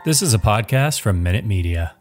This is a podcast from Minute Media.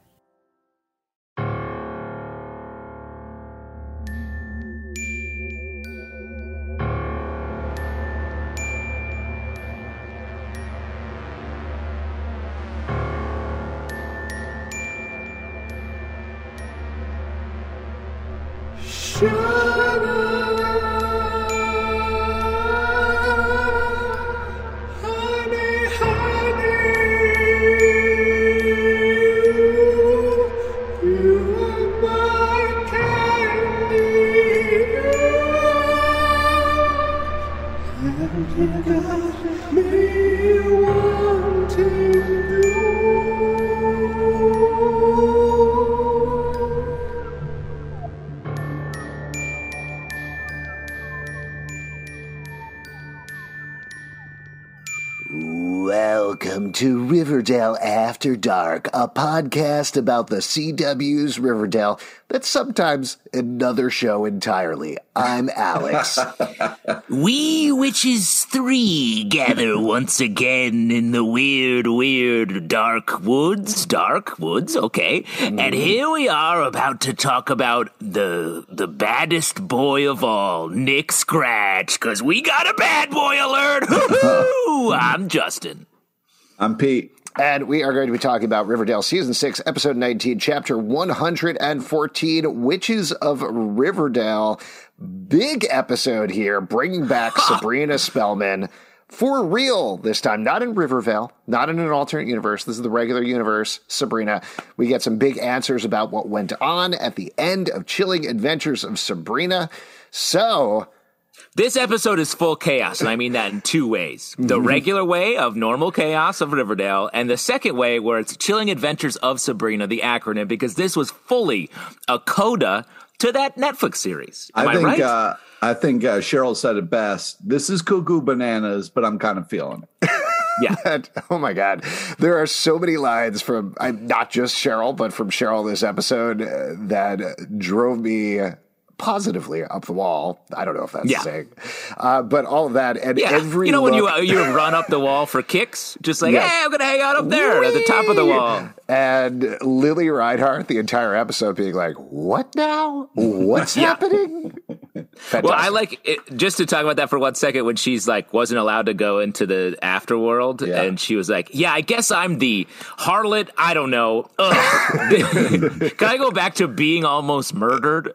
Welcome to Riverdale After Dark, a podcast about the CW's Riverdale that's sometimes another show entirely. I'm Alex. We Witches 3 gather once again in the weird, dark woods, okay. And here we are about to talk about the baddest boy of all, Nick Scratch, because we got a bad boy alert. Hoo-hoo! I'm Justin. I'm Pete. And we are going to be talking about Riverdale Season 6, Episode 19, Chapter 114, Witches of Riverdale. Big episode here, bringing back Sabrina Spellman for real this time. Not in Rivervale, not in an alternate universe. This is the regular universe, Sabrina. We get some big answers about what went on at the end of Chilling Adventures of Sabrina. So this episode is full chaos, and I mean that in two ways. The regular way of normal chaos of Riverdale, and the second way where it's Chilling Adventures of Sabrina, the acronym, because this was fully a coda to that Netflix series. Am I right? I think Cheryl said it best. This is cuckoo bananas, but I'm kind of feeling it. Yeah. Oh my God. There are so many lines from, not just Cheryl, but from Cheryl this episode that drove me positively up the wall. I don't know if that's the saying. But all of that and every when you run up the wall for kicks, just like, hey, I'm going to hang out up there at the top of the wall. And Lily Reinhart, the entire episode being like, what now? What's happening? Fantastic. Well, I like it, just to talk about that for 1 second, when she's like, wasn't allowed to go into the afterworld. And she was like, I guess I'm the harlot. I don't know. Can I go back to being almost murdered?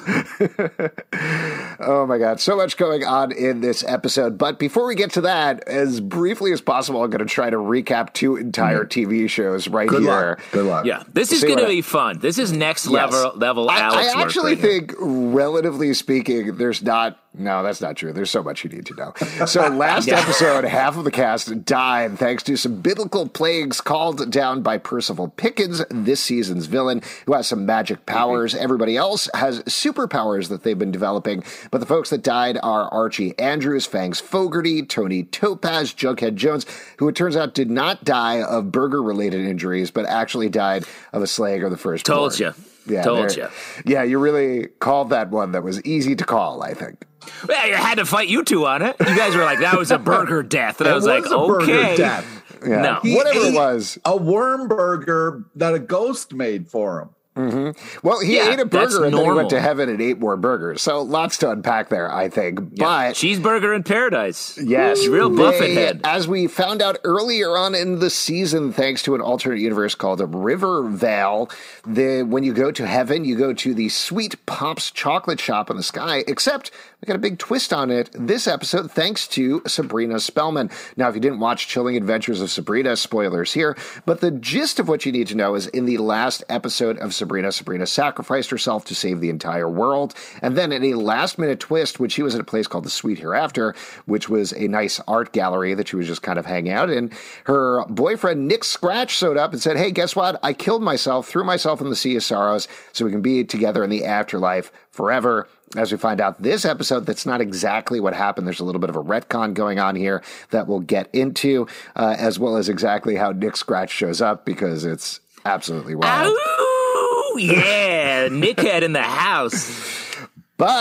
Oh my God. So much going on in this episode. But before we get to that, as briefly as possible, I'm going to try to recap two entire TV shows Good here. Good luck. Yeah, this is going to be fun. This is next level Alex. I actually think, relatively speaking, there's not. No, that's not true. There's so much you need to know. So last episode, half of the cast died thanks to some biblical plagues called down by Percival Pickens, this season's villain, who has some magic powers. Everybody else has superpowers that they've been developing. But the folks that died are Archie Andrews, Fangs Fogarty, Tony Topaz, Jughead Jones, who it turns out did not die of burger-related injuries, but actually died of a slaying of the firstborn. Told you. Yeah, Told you. Yeah, you really called that one that was easy to call, I think. Well, I had to fight you two on it. You guys were like, that was a burger death. And I was like, okay. Death. Yeah. No. Whatever it was. A worm burger that a ghost made for him. Well, he ate a burger and then he normal. went to heaven and ate more burgers. So lots to unpack there, I think. But cheeseburger in paradise. yes, Real Buffett head. As we found out earlier on in the season, thanks to an alternate universe called Rivervale, when you go to heaven, you go to the Sweet Pops chocolate shop in the sky, except we got a big twist on it this episode, thanks to Sabrina Spellman. Now, if you didn't watch Chilling Adventures of Sabrina, spoilers here, but the gist of what you need to know is in the last episode of Sabrina sacrificed herself to save the entire world. And then in a last-minute twist, when she was at a place called the Sweet Hereafter, which was a nice art gallery that she was just kind of hanging out in, her boyfriend Nick Scratch showed up and said, hey, guess what? I killed myself, threw myself in the Sea of Sorrows so we can be together in the afterlife forever. As we find out this episode, that's not exactly what happened. There's a little bit of a retcon going on here that we'll get into, as well as exactly how Nick Scratch shows up, because it's absolutely wild. Ow! Yeah, Nickhead in the house. But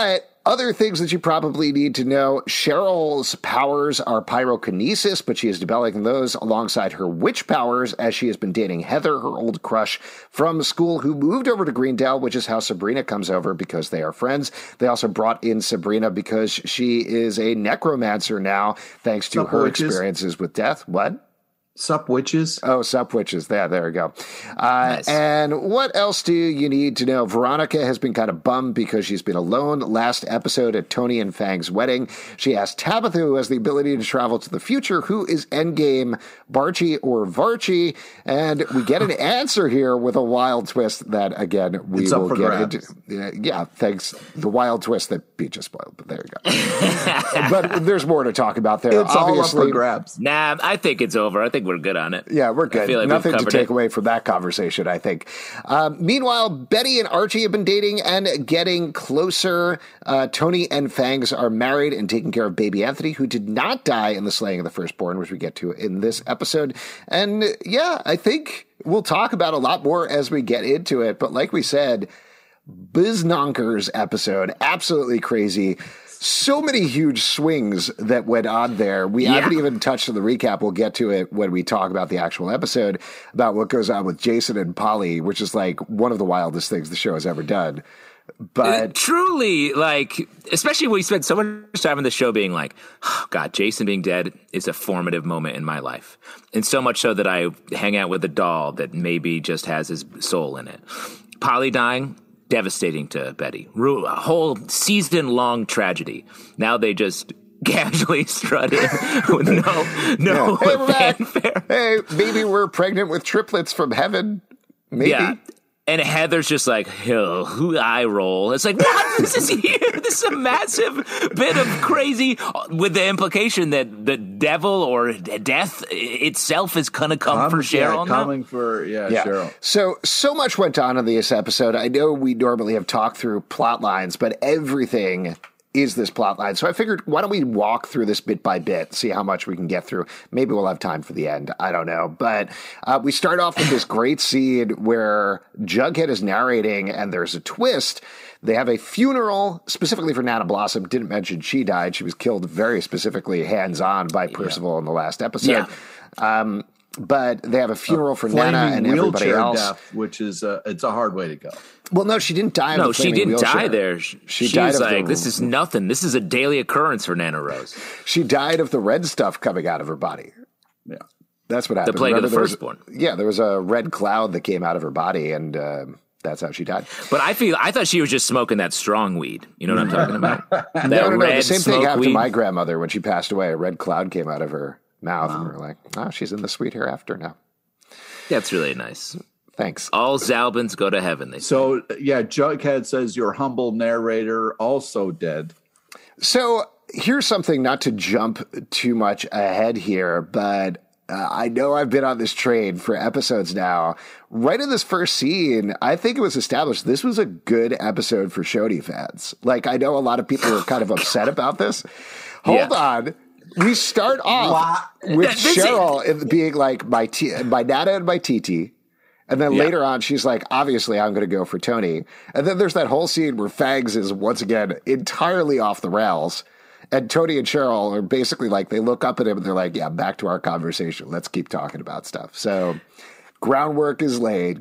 Other things that you probably need to know, Cheryl's powers are pyrokinesis, but she is developing those alongside her witch powers as she has been dating Heather, her old crush from school, who moved over to Greendale, which is how Sabrina comes over because they are friends. They also brought in Sabrina because she is a necromancer now, thanks to her experiences with death. What? Sup witches? Oh, sup witches. There we go. Nice. And what else do you need to know? Veronica has been kind of bummed because she's been alone last episode at Tony and Fang's wedding. She asked Tabitha, who has the ability to travel to the future, who is Endgame, Barchi or Varchi? And we get an answer here with a wild twist that, again, we will get into. Yeah, thanks. The wild twist that Pete just spoiled, but there you go. But there's more to talk about there. It's all up for grabs. Nah, I think it's over. I think we're good on it. Yeah, we're good. I feel like Nothing to take it. away from that conversation, I think. Meanwhile, Betty and Archie have been dating and getting closer. Tony and Fangs are married and taking care of baby Anthony, who did not die in the slaying of the firstborn, which we get to in this episode. And yeah, I think we'll talk about a lot more as we get into it. But like we said, Biznonkers episode, absolutely crazy. So many huge swings that went on there. We haven't even touched on the recap. We'll get to it when we talk about the actual episode, about what goes on with Jason and Polly, which is like one of the wildest things the show has ever done. But truly, like, especially when we spent so much time on the show being like, oh, God, Jason being dead is a formative moment in my life. And so much so that I hang out with a doll that maybe just has his soul in it. Polly dying, devastating to Betty. A whole season-long tragedy. Now they just casually strut in with no hey, we're back. fanfare. Hey, maybe we're pregnant with triplets from heaven. Maybe. Yeah. And Heather's just like, who eye roll. It's like, what? This is here. This is a massive bit of crazy, with the implication that the devil or death itself is going to come for Cheryl. Coming for Cheryl. So much went on in this episode. I know we normally have talked through plot lines, but everything is this plot line. So I figured, why don't we walk through this bit by bit, see how much we can get through. Maybe we'll have time for the end. I don't know. But we start off with this great scene where Jughead is narrating and there's a twist. They have a funeral specifically for Nana Blossom. Didn't mention she died. She was killed very specifically hands-on by Percival in the last episode. Yeah. But they have a funeral for Nana and everybody else. Death, which is it's a hard way to go. Well, no, she didn't die. No, she didn't wheelchair. Die there. She died was of like, this is nothing. This is a daily occurrence for Nana Rose. She died of the red stuff coming out of her body. Yeah, that's what happened. The plague of the firstborn. There was a red cloud that came out of her body, and that's how she died. But I thought she was just smoking that strong weed. You know what I'm talking about? No. The same thing happened to my grandmother when she passed away. A red cloud came out of her mouth, and we were like, oh, she's in the sweet hereafter now. That's really nice. Thanks. All Zalbins go to heaven. They say. So, Jughead says your humble narrator also dead. So here's something, not to jump too much ahead here, but I know I've been on this train for episodes now. Right in this first scene, I think it was established this was a good episode for Shoney fans. Like, I know a lot of people are kind of upset about this. Hold on. We start off with Cheryl being like my Nana and my Titi. And then later on, she's like, obviously, I'm going to go for Tony. And then there's that whole scene where Fangs is once again entirely off the rails. And Tony and Cheryl are basically like, they look up at him and they're like, yeah, back to our conversation. Let's keep talking about stuff. So groundwork is laid.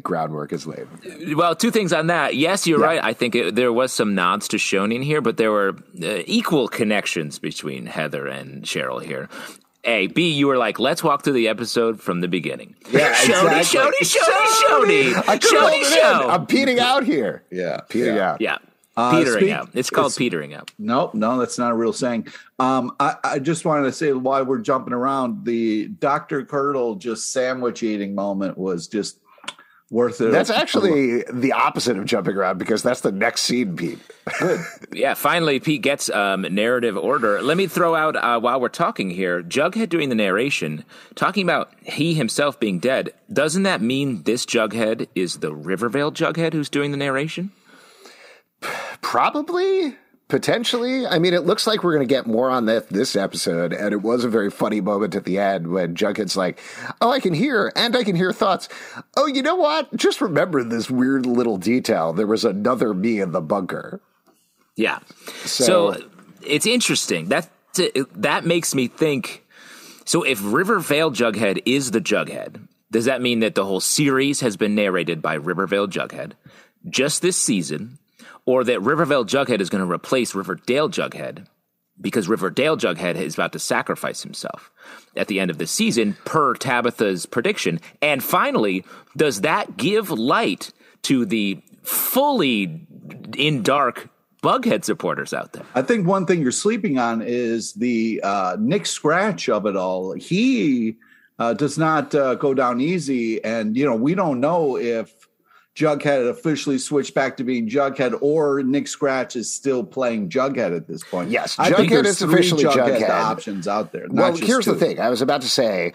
Well, two things on that. Yes, you're right. I think there was some nods to Shoney in here, but there were equal connections between Heather and Cheryl here. A. B, you were like, let's walk through the episode from the beginning. Yeah, Shoney. I Shoney show. I'm petering out here. Yeah. Petering out. Yeah. Petering out. It's called petering out. No, that's not a real saying. I just wanted to say, while we're jumping around, the Dr. Curdle just sandwich eating moment was just worth it. That's actually the opposite of jumping around, because that's the next scene, Pete. Good. Yeah, finally Pete gets narrative order. Let me throw out, while we're talking here, Jughead doing the narration, talking about he himself being dead. Doesn't that mean this Jughead is the Rivervale Jughead who's doing the narration? Probably. Potentially. I mean, it looks like we're going to get more on this episode, and it was a very funny moment at the end when Jughead's like, oh, I can hear thoughts. Oh, you know what? Just remember this weird little detail. There was another me in the bunker. Yeah. So it's interesting. That makes me think. So if Rivervale Jughead is the Jughead, does that mean that the whole series has been narrated by Rivervale Jughead just this season, or that Rivervale Jughead is going to replace Riverdale Jughead because Riverdale Jughead is about to sacrifice himself at the end of the season per Tabitha's prediction? And finally, does that give light to the fully in dark Bughead supporters out there? I think one thing you're sleeping on is the Nick Scratch of it all. He does not go down easy. And, we don't know if Jughead officially switched back to being Jughead or Nick Scratch is still playing Jughead at this point. Yes, I think Jughead is officially Jughead. Options out there. Well, here's the thing. I was about to say,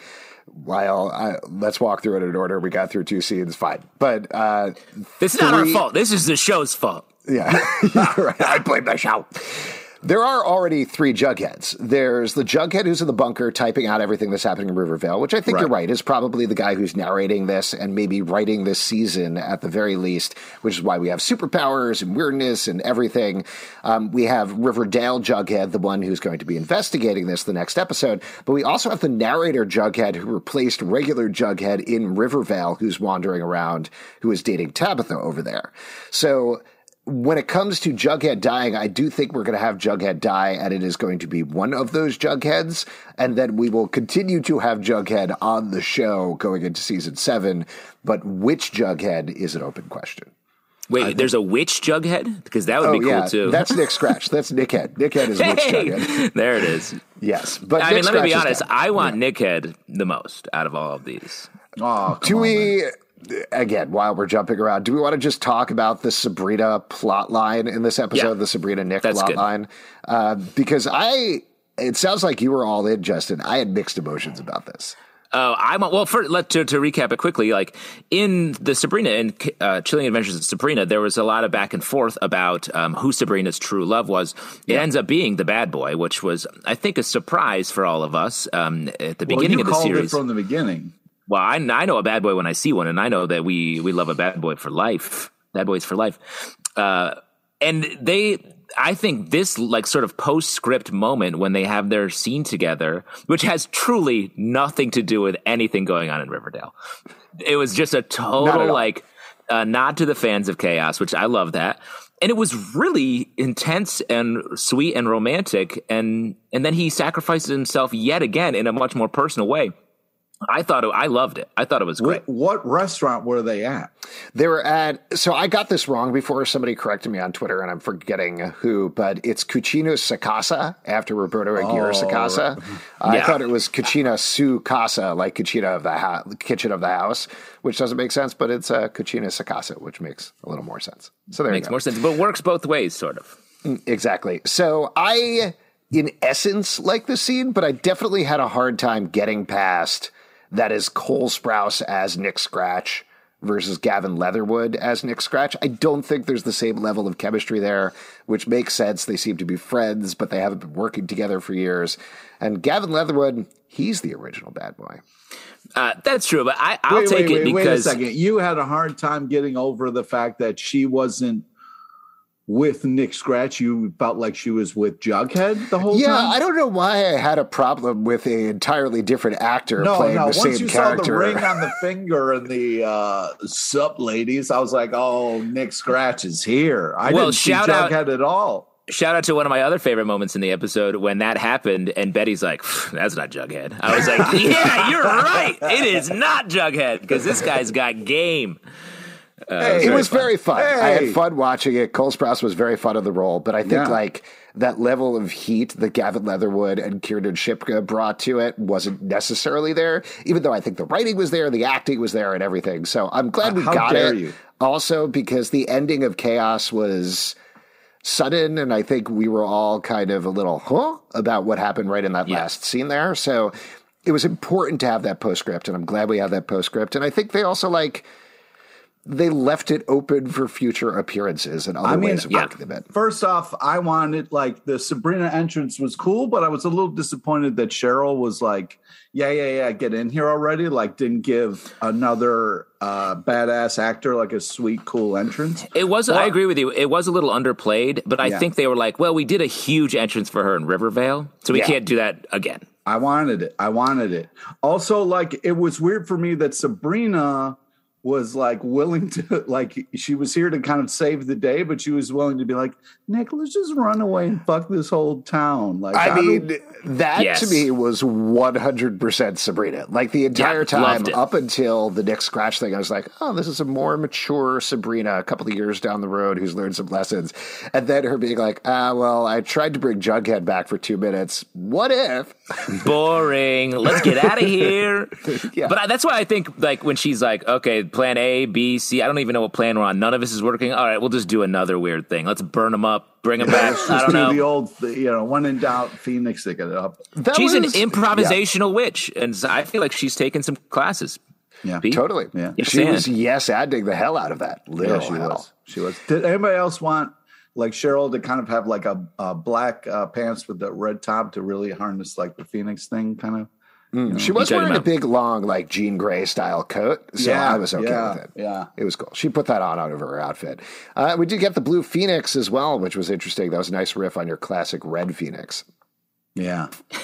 let's walk through it in order. We got through 2 scenes, fine. But this is not our fault. This is the show's fault. Yeah, right. I blame the show. There are already 3 Jugheads. There's the Jughead who's in the bunker typing out everything that's happening in Rivervale, which I think you're right, is probably the guy who's narrating this and maybe writing this season at the very least, which is why we have superpowers and weirdness and everything. We have Riverdale Jughead, the one who's going to be investigating this the next episode. But we also have the narrator Jughead who replaced regular Jughead in Rivervale, who's wandering around, who is dating Tabitha over there. So when it comes to Jughead dying, I do think we're going to have Jughead die, and it is going to be one of those Jugheads, and then we will continue to have Jughead on the show going into season 7, but which Jughead is an open question. Wait, there's a witch Jughead? Because that would be cool, too. That's Nick Scratch. That's Nickhead. Nickhead is witch Jughead. There it is. Yes. But I mean, let me be honest. I want Nickhead the most out of all of these. Oh, Again, while we're jumping around, do we want to just talk about the Sabrina plot line in this episode, the Sabrina Nick plot line? Because it sounds like you were all in, Justin. I had mixed emotions about this. To recap it quickly, like in the Sabrina and Chilling Adventures of Sabrina, there was a lot of back and forth about who Sabrina's true love was. It ends up being the bad boy, which was, I think, a surprise for all of us at the beginning of the series. You called it from the beginning. Well, I know a bad boy when I see one, and I know that we love a bad boy for life. Bad boys for life. And I think this like sort of postscript moment when they have their scene together, which has truly nothing to do with anything going on in Riverdale. It was just a total like nod to the fans of Chaos, which I love that. And it was really intense and sweet and romantic. And then he sacrifices himself yet again in a much more personal way. I loved it. I thought it was great. What restaurant were they at? They were at, so I got this wrong before. Somebody corrected me on Twitter, and I'm forgetting who, but it's Cucina Su Casa after Roberto Aguirre Sacasa. I thought it was Cucina Su Casa, like Cucina of the kitchen of the house, which doesn't make sense, but it's Cucina Su Casa, which makes a little more sense. So there you go. Makes more sense, but works both ways, sort of. Exactly. So I, in essence, like the scene, but I definitely had a hard time getting past that is Cole Sprouse as Nick Scratch versus Gavin Leatherwood as Nick Scratch. I don't think there's the same level of chemistry there, which makes sense. They seem to be friends, but they haven't been working together for years. And Gavin Leatherwood, he's the original bad boy. That's true, but I'll take it because... Wait a second. You had a hard time getting over the fact that she wasn't with Nick Scratch. You felt like she was with Jughead the whole time? Yeah, I don't know why I had a problem with an entirely different actor playing the same character. Once you saw the ring on the finger and the sup ladies, I was like, oh, Nick Scratch is here. I didn't see Jughead at all. Shout out to one of my other favorite moments in the episode when that happened and Betty's like, that's not Jughead. I was like, yeah, you're right. It is not Jughead because this guy's got game. It was very fun. I had fun watching it. Cole Sprouse was very fun in the role, but I think like that level of heat that Gavin Leatherwood and Kiernan Shipka brought to it wasn't necessarily there, even though I think the writing was there, the acting was there and everything. So I'm glad we got it. You? Also, because the ending of Chaos was sudden, and I think we were all kind of a little about what happened right in that last scene there. So it was important to have that postscript, and I'm glad we have that postscript. And I think they also they left it open for future appearances and other ways of working them in. First off, I wanted, like, the Sabrina entrance was cool, but I was a little disappointed that Cheryl was like, yeah, get in here already. Like, didn't give another badass actor like a sweet, cool entrance. It was, I agree with you. It was a little underplayed, but I think they were like, well, we did a huge entrance for her in Rivervale, so we can't do that again. I wanted it. Also, like, it was weird for me that Sabrina was like willing to, like, she was here to kind of save the day, but she was willing to be like, Nick, let's just run away and fuck this whole town. Like, I mean, that to me was 100% Sabrina. Like, the entire time up until the Nick Scratch thing, I was like, oh, this is a more mature Sabrina a couple of years down the road who's learned some lessons. And then her being like, well, I tried to bring Jughead back for 2 minutes. What if? Boring. Let's get out of here. But that's why I think, like, when she's like, okay, plan A, B, C, I don't even know what plan we're on. None of this is working. All right, we'll just do another weird thing. Let's burn them up, bring them back. I don't know. The old, when in doubt, Phoenix, stick it up. She's an improvisational witch, and I feel like she's taken some classes. Yeah, Pete? Totally. Yeah, she was adding the hell out of that. Literal she was. Did anybody else want, like, Cheryl to kind of have like a black pants with the red top to really harness like the Phoenix thing, kind of? She was wearing a big, long, like, Jean Grey style coat, so I was okay with it. Yeah. It was cool. She put that on out of her outfit. We did get the blue Phoenix as well, which was interesting. That was a nice riff on your classic red Phoenix. Yeah.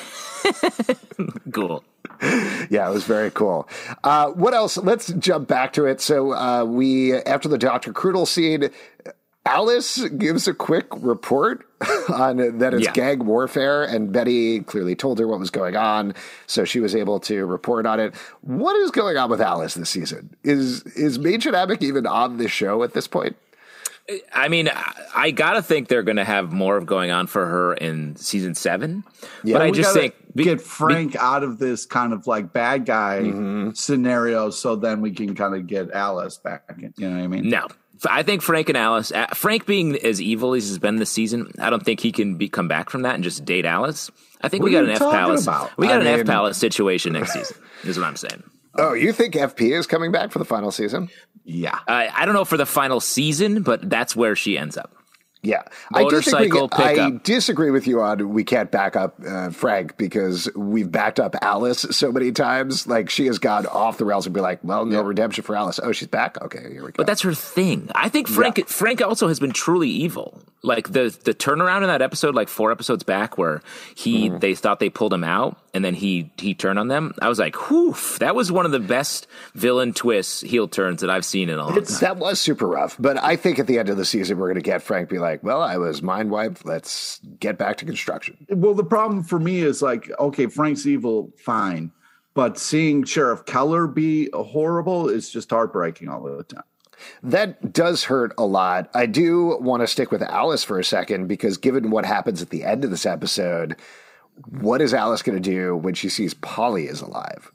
Cool. Yeah, it was very cool. What else? Let's jump back to it. So after the Dr. Crudel scene, Alice gives a quick report on that it's gang warfare, and Betty clearly told her what was going on, so she was able to report on it. What is going on with Alice this season? Is Major Namek even on this show at this point? I mean, I gotta think they're going to have more going on for her in season 7. Yeah, but I just think get Frank out of this kind of like bad guy scenario, so then we can kind of get Alice back. You know what I mean? No. I think Frank and Alice, Frank being as evil as he's been this season, I don't think he can come back from that and just date Alice. I think we got an F Palace. We got an F Palace situation next season, is what I'm saying. Oh, you think FP is coming back for the final season? Yeah. I don't know for the final season, but that's where she ends up. Yeah. Motorcycle I disagree with you on we can't back up Frank, because we've backed up Alice so many times. Like, she has gone off the rails and be like, well, no redemption for Alice. Oh, she's back? Okay, here we go. But that's her thing. I think Frank also has been truly evil. Like, the turnaround in that episode, like 4 episodes back, where they thought they pulled him out and then he turned on them. I was like, whew, that was one of the best villain twists, heel turns that I've seen in a long time. That was super rough. But I think at the end of the season, we're going to get Frank be like, well, I was mind wiped. Let's get back to construction. Well, the problem for me is like, okay, Frank's evil, fine. But seeing Sheriff Keller be horrible is just heartbreaking all the time. That does hurt a lot. I do want to stick with Alice for a second, because given what happens at the end of this episode, what is Alice going to do when she sees Polly is alive?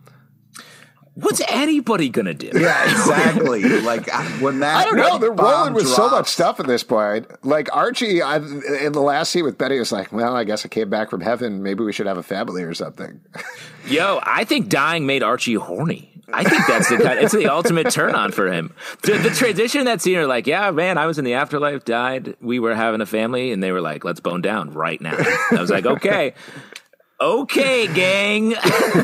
What's anybody going to do? Yeah, exactly. Like, when that I don't know. They're rolling with drops. so much stuff at this point. Like, Archie, in the last scene with Betty, was like, well, I guess I came back from heaven. Maybe we should have a family or something. Yo, I think dying made Archie horny. I think that's it's the ultimate turn on for him. The transition in that scene are like, yeah, man, I was in the afterlife, died. We were having a family, and they were like, let's bone down right now. I was like, okay. Okay, gang.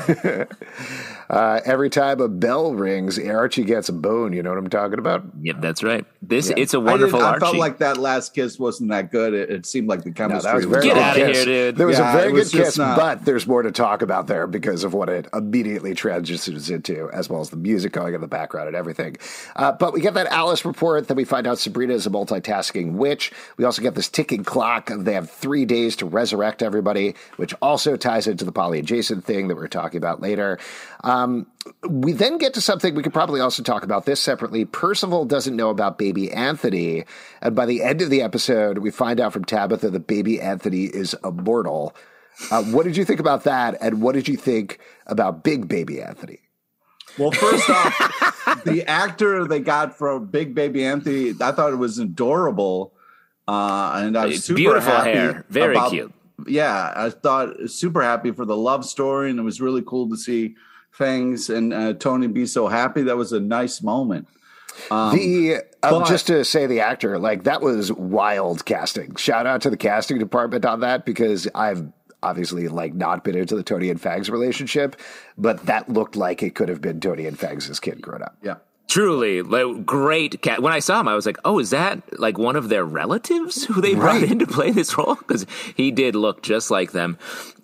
Every time a bell rings, Archie gets a bone. You know what I'm talking about? Yep, that's right. It's a wonderful I Archie. felt like that last kiss wasn't that good. It seemed like the chemistry was very Get good out of here, dude. There was a very good kiss, not... but there's more to talk about there because of what it immediately transitions into, as well as the music going in the background and everything. But we get that Alice report. Then we find out Sabrina is a multitasking witch. We also get this ticking clock. They have 3 days to resurrect everybody, which also ties into the Polly and Jason thing that we're talking about later. We then get to something we could probably also talk about this separately. Percival doesn't know about baby Anthony. And by the end of the episode, we find out from Tabitha that baby Anthony is immortal. What did you think about that? And what did you think about big baby Anthony? Well, first off, the actor they got for Big Baby Anthony, I thought it was adorable. And I was super beautiful happy hair. Very cute. Yeah, I thought super happy for the love story, and it was really cool to see Fangs and Tony be so happy. That was a nice moment. Just to say the actor, like that was wild casting. Shout out to the casting department on that, because I've obviously like not been into the Tony and Fags relationship, but that looked like it could have been Tony and Fags' kid grown up. Yeah. Truly, like, great cat. When I saw him, I was like, oh, is that like one of their relatives who they brought in to play this role? Because he did look just like them.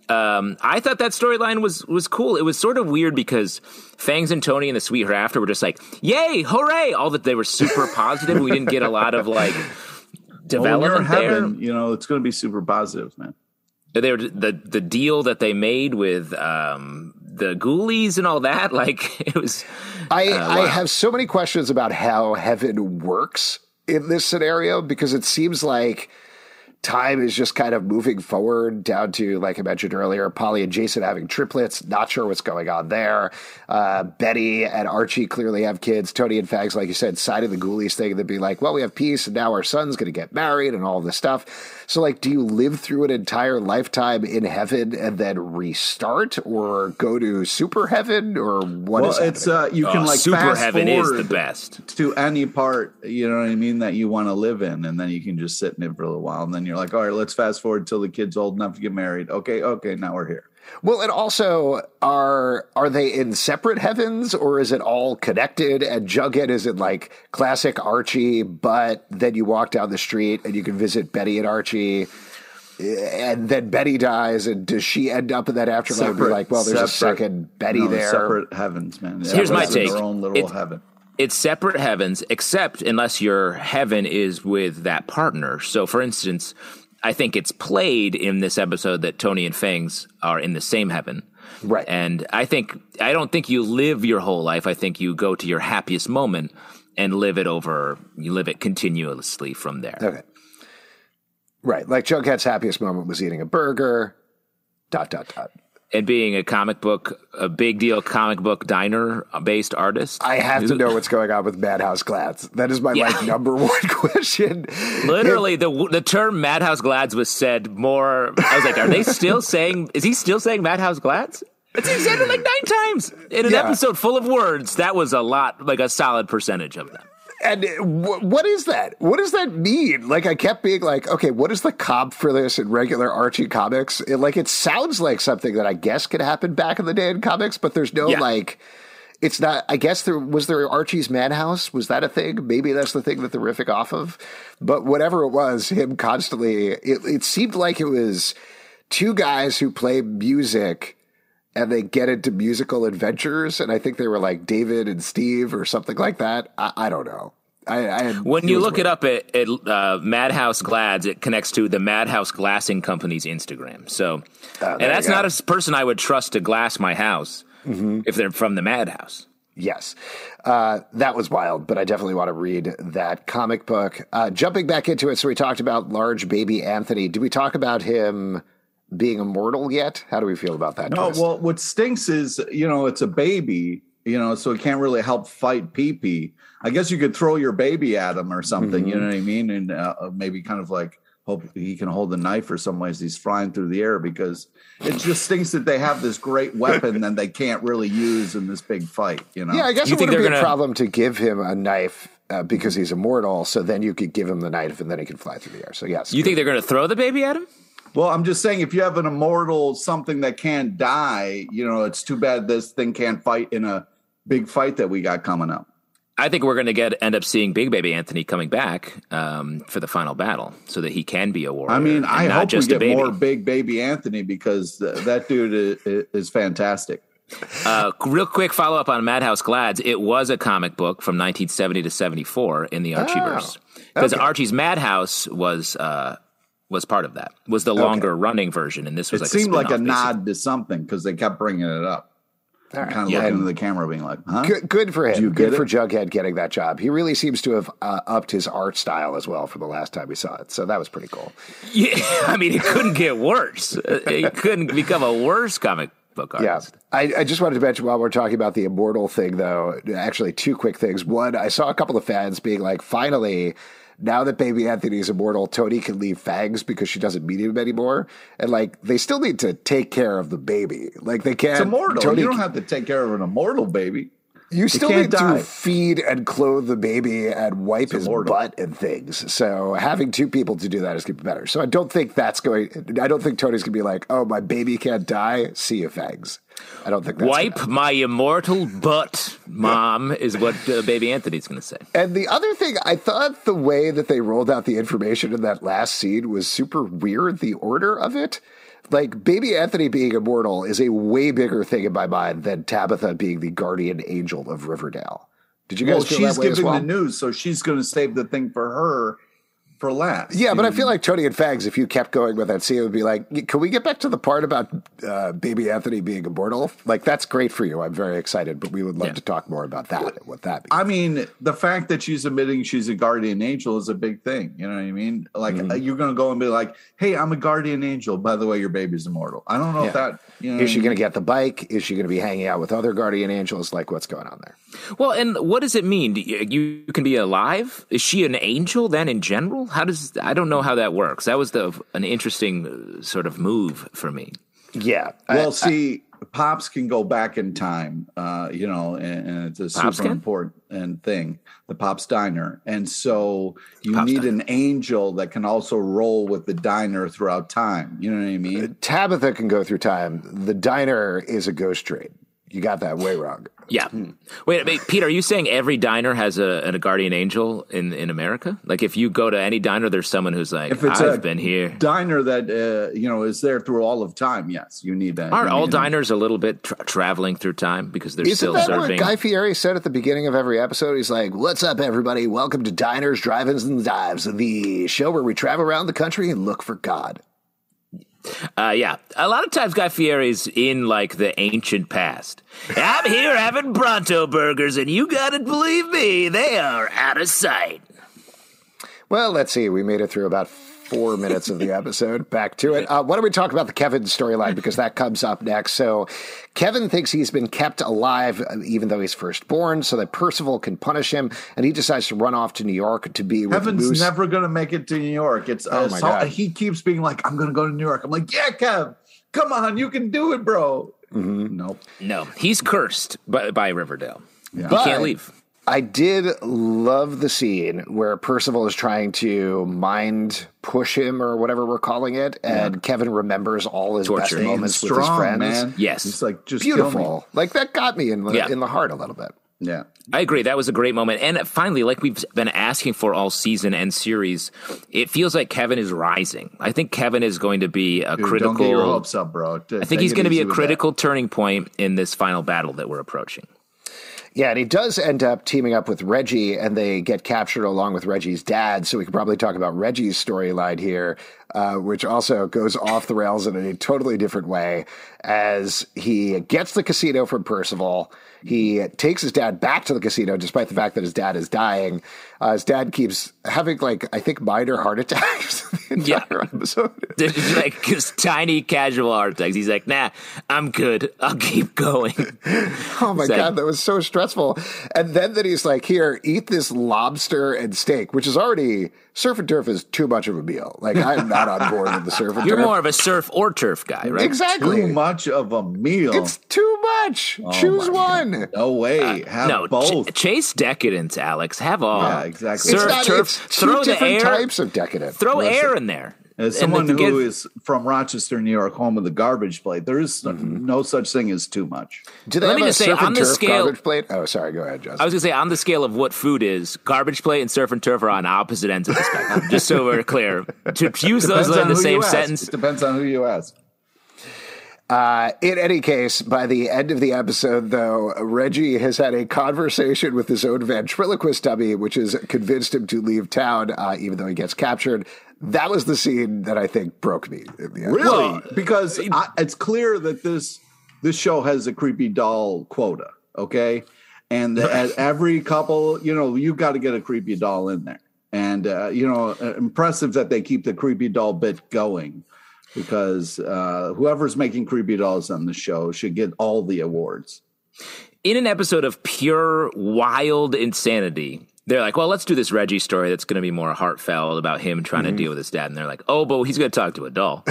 I thought that storyline was cool. It was sort of weird because Fangs and Tony and the Sweet Hereafter were just like, yay, hooray! All that they were super positive. We didn't get a lot of like development there. You know, it's going to be super positive, man. They were the deal that they made with the Ghoulies and all that. Like it was. I have so many questions about how heaven works in this scenario, because it seems like time is just kind of moving forward down to, like I mentioned earlier, Polly and Jason having triplets. Not sure what's going on there. Betty and Archie clearly have kids. Tony and Fags, like you said, signing the Ghoulies thing, they'd be like, well, we have peace, and now our son's going to get married and all this stuff. So, like, do you live through an entire lifetime in heaven and then restart, or go to super heaven, or what is it's you can like super fast heaven is forward the best to any part, you know what I mean, that you want to live in, and then you can just sit in it for a little while, and then you're like, all right, let's fast forward till the kid's old enough to get married. Okay, now we're here. Well, and also, are they in separate heavens, or is it all connected? And Jughead is in like classic Archie, but then you walk down the street and you can visit Betty and Archie, and then Betty dies, and does she end up in that afterlife? And be like, well, there's a second Betty there. Separate heavens, man. Yeah, here's my take. Their own little heaven. It's separate heavens, except unless your heaven is with that partner. So, for instance, I think it's played in this episode that Tony and Fangs are in the same heaven. Right. And I don't think you live your whole life. I think you go to your happiest moment and you live it continuously from there. Okay. Right. Like Jughead's happiest moment was eating a burger, ... And being a big deal comic book diner based artist. I have to know what's going on with Madhouse Glads. That is my number one question. Literally, the term Madhouse Glads was said more. I was like, is he still saying Madhouse Glads? He said it like 9 times in an episode full of words. That was a lot, like a solid percentage of them. And what is that? What does that mean? Like, I kept being like, okay, what is the comp for this in regular Archie comics? It sounds like something that I guess could happen back in the day in comics, but there's no it's not. I guess was there Archie's Madhouse? Was that a thing? Maybe that's the thing that they're riffing off of. But whatever it was, him constantly, it seemed like it was two guys who play music and they get into musical adventures, and I think they were like David and Steve or something like that. I don't know. When you look it up at Madhouse Glads, it connects to the Madhouse Glassing Company's Instagram. So, and that's not a person I would trust to glass my house if they're from the Madhouse. Yes, that was wild, but I definitely want to read that comic book. Jumping back into it, so we talked about large baby Anthony. Did we talk about him being immortal yet? How do we feel about that? No, twist? well, what stinks is, it's a baby, so it can't really help fight pee-pee. I guess you could throw your baby at him or something, you know what I mean? And maybe kind of like hope he can hold the knife or some ways he's flying through the air, because it just stinks that they have this great weapon that they can't really use in this big fight, Yeah, I guess it wouldn't be a problem to give him a knife because he's immortal, so then you could give him the knife and then he can fly through the air. So yes. You think they're going to throw the baby at him? Well, I'm just saying, if you have an immortal, something that can't die, it's too bad this thing can't fight in a big fight that we got coming up. I think we're going to end up seeing Big Baby Anthony coming back for the final battle so that he can be a warrior. I mean, I hope we get more Big Baby Anthony, because that dude is fantastic. Real quick follow-up on Madhouse Glads. It was a comic book from 1970 to 74 in the Archieverse. Because Archie's Madhouse was part of that, was the longer running version, and this was seemed like a nod to something, because they kept bringing it up. Right. Kind of looking into the camera being like, huh? Good for him. Good for Jughead getting that job. He really seems to have upped his art style as well from the last time we saw it, so that was pretty cool. Yeah, I mean, it couldn't get worse. It couldn't become a worse comic book artist. Yeah. I just wanted to mention, while we're talking about the immortal thing, though, actually 2 quick things. One, I saw a couple of fans being like, finally, now that baby Anthony is immortal, Tony can leave Fags because she doesn't meet him anymore. And they still need to take care of the baby. They can't. It's immortal. You don't have to take care of an immortal baby. You still can't need die. to feed and clothe the baby and wipe his butt and things. So having two people to do that is going to be better. So I don't think Tony's going to be like, oh, my baby can't die. See you, Fangs. I don't think that's Wipe my immortal butt, Mom, is what baby Anthony's going to say. And the other thing, I thought the way that they rolled out the information in that last scene was super weird, the order of it. Like, baby Anthony being immortal is a way bigger thing in my mind than Tabitha being the guardian angel of Riverdale. Did you guys feel that she's way as giving well? the news, so she's going to save the thing for her for last. Yeah, but I feel like Tony and Fags, if you kept going with that scene, would be like, can we get back to the part about baby Anthony being immortal? Like, that's great for you. I'm very excited, but we would love to talk more about that and what that means. I mean, the fact that she's admitting she's a guardian angel is a big thing. You know what I mean? Like, you're going to go and be like, hey, I'm a guardian angel. By the way, your baby's immortal. I don't know if that, you know. Is she going to get the bike? Is she going to be hanging out with other guardian angels? Like, what's going on there? Well, and what does it mean? You can be alive? Is she an angel then in general? I don't know how that works. That was an interesting sort of move for me. Yeah. Well, Pops can go back in time, you know, and it's a super important thing, the Pops Diner. And so you need an angel that can also roll with the diner throughout time. You know what I mean? Tabitha can go through time. The diner is a ghost train. You got that way wrong. Yeah. Wait, Pete, are you saying every diner has a guardian angel in America? Like, if you go to any diner, there's someone who's like, I've been here. Diner that, you know, is there through all of time. Yes, you need that. Aren't all diners a little bit traveling through time because they're still Isn't that serving? what Guy Fieri said at the beginning of every episode? He's like, what's up, everybody? Welcome to Diners, Drive-Ins, and Dives, the show where we travel around the country and look for God. Yeah. A lot of times Guy Fieri's in, like, the ancient past. I'm here having Bronto burgers, and you gotta believe me, they are out of sight. Well, let's see. We made it through about 4 minutes of the episode. Back to it. Why don't we talk about the Kevin storyline, because that comes up next. So Kevin thinks he's been kept alive even though he's firstborn so that Percival can punish him, and he decides to run off to New York to be with Kevin's Moose. never going to make it to New York. It's my God. He keeps being like, I'm going to go to New York. I'm like, yeah, Kev, come on, you can do it, bro. Nope. No, he's cursed by Riverdale. Yeah. He can't leave. I did love the scene where Percival is trying to mind push him or whatever we're calling it, and Kevin remembers all his best moments with his friends. Man. Yes. It's like just Beautiful. Like, that got me in the heart a little bit. Yeah. I agree. That was a great moment. And finally, like we've been asking for all season and series, it feels like Kevin is rising. I think Kevin is going to be a critical... Don't get your hopes up, bro. I think he's going to be a critical turning point in this final battle that we're approaching. Yeah, and he does end up teaming up with Reggie, and they get captured along with Reggie's dad. So we could probably talk about Reggie's storyline here, which also goes off the rails in a totally different way. As he gets the casino from Percival, he takes his dad back to the casino, despite the fact that his dad is dying. His dad keeps having, like, I think minor heart attacks the entire episode. Like, just tiny casual heart attacks. He's like, nah, I'm good. I'll keep going. Oh, my God, that was so stressful. And then he's like, here, eat this lobster and steak, which is already, surf and turf is too much of a meal. Like, I'm not on board with the surf and turf. You're more of a surf or turf guy, right? Exactly. Too much of a meal. It's too much. Choose one. No way. Have both. Chase decadence, Alex. Have all. Yeah, exactly. Surf, turf, It's two throw the different air. types of decadent. Throw air in there. As someone who is from Rochester, New York, home of the garbage plate, there is no such thing as too much. Do they Let have me a just say, surf on and the turf scale- garbage plate? Oh, sorry. Go ahead, Justin. I was going to say, on the scale of what food is, garbage plate and surf and turf are on opposite ends of the spectrum, just so we're clear. To use those in the same sentence. It depends on who you ask. In any case, by the end of the episode, though, Reggie has had a conversation with his own ventriloquist dummy, which has convinced him to leave town, even though he gets captured. That was the scene that I think broke me. In the end. Really? Because it's clear that this show has a creepy doll quota, okay? And at every couple, you know, you've got to get a creepy doll in there. And, you know, impressive that they keep the creepy doll bit going, because whoever's making creepy dolls on the show should get all the awards. In an episode of pure wild insanity, they're like, well, let's do this Reggie story that's going to be more heartfelt about him trying to deal with his dad. And they're like, oh, but he's going to talk to a doll.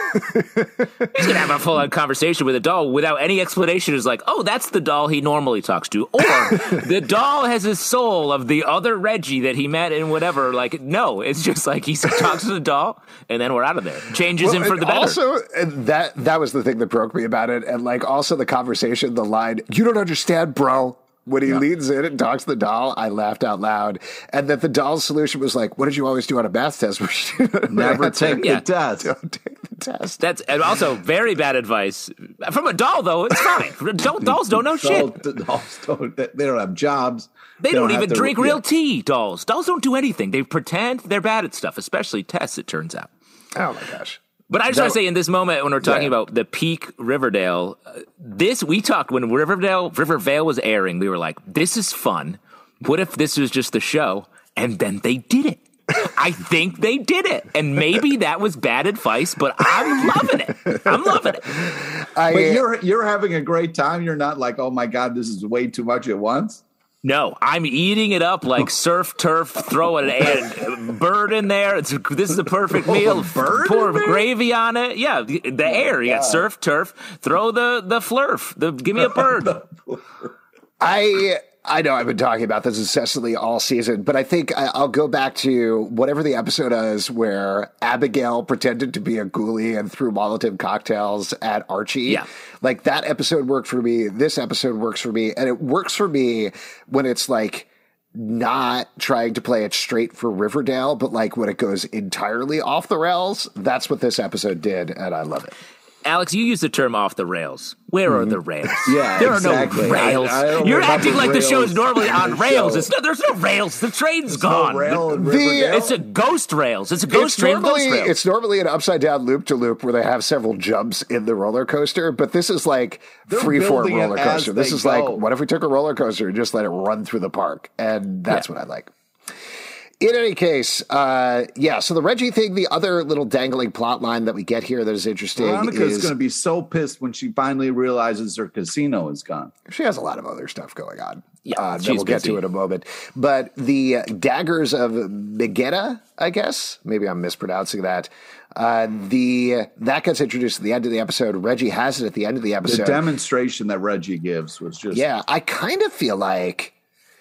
He's going to have a full-on conversation with a doll without any explanation. It's like, oh, that's the doll he normally talks to. Or the doll has a soul of the other Reggie that he met and whatever. Like, no, it's just like he talks to the doll, and then we're out of there. Changes him for the better. Also, that was the thing that broke me about it. And like also the conversation, the line, you don't understand, bro. When he leans in and talks to the doll, I laughed out loud. And that the doll's solution was like, what did you always do on a math test? Never take the test. Don't take the test. That's and also very bad advice. From a doll, though, it's fine. Dolls don't know shit. Dolls don't, they don't have jobs. They don't even drink real tea, dolls. Dolls don't do anything. They pretend they're bad at stuff, especially tests, it turns out. Oh, my gosh. But I just want to say, in this moment, when we're talking about the peak Riverdale, we talked when Rivervale was airing, we were like, this is fun. What if this was just the show? And then they did it. I think they did it. And maybe that was bad advice, but I'm loving it. I'm loving it. But you're having a great time. You're not like, oh my God, this is way too much at once. No, I'm eating it up like surf turf, throw a bird in there. This is the perfect meal. Pour gravy on it. Yeah, the air. You got surf turf. Throw the flurf. Give me a bird. I know I've been talking about this incessantly all season, but I think I'll go back to whatever the episode is where Abigail pretended to be a ghoulie and threw Molotov cocktails at Archie. Yeah. Like that episode worked for me. This episode works for me. And it works for me when it's like not trying to play it straight for Riverdale, but like when it goes entirely off the rails. That's what this episode did. And I love it. Alex, you use the term off the rails. Where are the rails? Yeah, there are no rails. You're acting like the show is normally on rails. There's no rails. The train's gone. It's a ghost rails. It's a ghost train. It's normally an upside down loop to loop where they have several jumps in the roller coaster, but this is like free-form roller coaster. This is like, what if we took a roller coaster and just let it run through the park? And that's what I like. In any case, so the Reggie thing, the other little dangling plot line that we get here that is interesting Veronica's going to be so pissed when she finally realizes her casino is gone. She has a lot of other stuff going on. Yeah, that we'll get to in a moment. But the daggers of Megiddo, I guess, maybe I'm mispronouncing that. That gets introduced at the end of the episode. Reggie has it at the end of the episode. The demonstration that Reggie gives was just... Yeah, I kind of feel like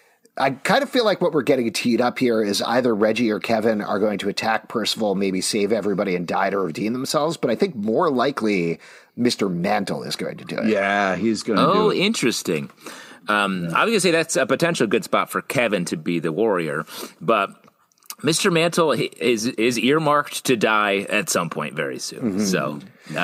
what we're getting teed up here is either Reggie or Kevin are going to attack Percival, maybe save everybody and die to redeem themselves. But I think more likely Mr. Mantle is going to do it. Yeah, he's going to do it. Oh, interesting. I was going to say that's a potential good spot for Kevin to be the warrior. But Mr. Mantle is earmarked to die at some point very soon. Mm-hmm. So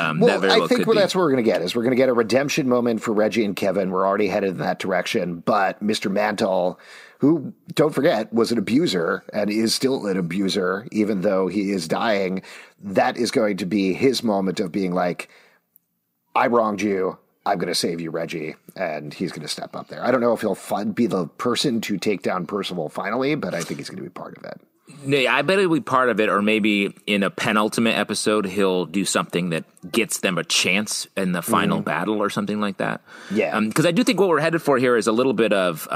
I think that's what we're going to get is we're going to get a redemption moment for Reggie and Kevin. We're already headed in that direction. But Mr. Mantle, who, don't forget, was an abuser and is still an abuser, even though he is dying, that is going to be his moment of being like, I wronged you. I'm going to save you, Reggie. And he's going to step up there. I don't know if he'll be the person to take down Percival finally, but I think he's going to be part of it. Yeah, I bet he'll be part of it, or maybe in a penultimate episode, he'll do something that gets them a chance in the final battle or something like that. Yeah. Because I do think what we're headed for here is a little bit of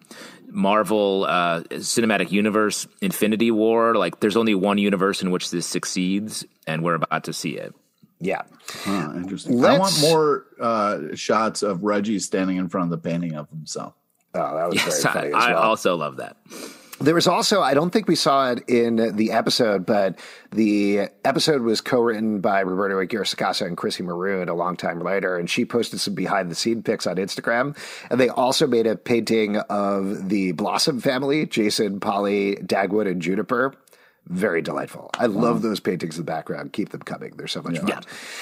Marvel Cinematic Universe Infinity War. Like, there's only one universe in which this succeeds, and we're about to see it. Yeah. Interesting. I want more shots of Reggie standing in front of the painting of himself. Oh, that was very funny as well. I also love that. There was also, I don't think we saw it in the episode, but the episode was co-written by Roberto Aguirre Sacasa and Chrissy Maroon a long time later, and she posted some behind-the-scene pics on Instagram. And they also made a painting of the Blossom family, Jason, Polly, Dagwood, and Juniper. Very delightful. I love those paintings in the background. Keep them coming. They're so much fun.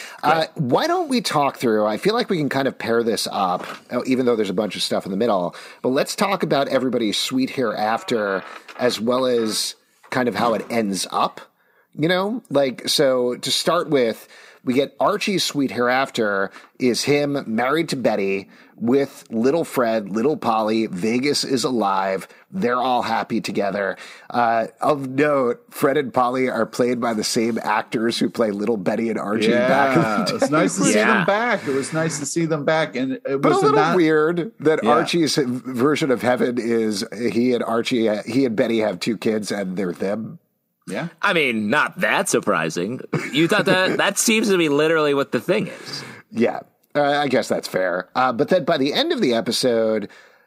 Why don't we talk through, I feel like we can kind of pair this up, even though there's a bunch of stuff in the middle, but let's talk about everybody's sweet hereafter as well as kind of how it ends up, you know? Like, so to start with, we get Archie's sweet hereafter is him married to Betty with little Fred, little Polly. Vegas is alive. They're all happy together. Of note, Fred and Polly are played by the same actors who play little Betty and Archie back in the day. It's nice to see them back. It was nice to see them back. And it but was a little weird that Archie's version of heaven is he and Betty have two kids and they're them. Yeah. I mean, not that surprising. You thought that seems to be literally what the thing is. Yeah, I guess that's fair. But then by the end of the episode,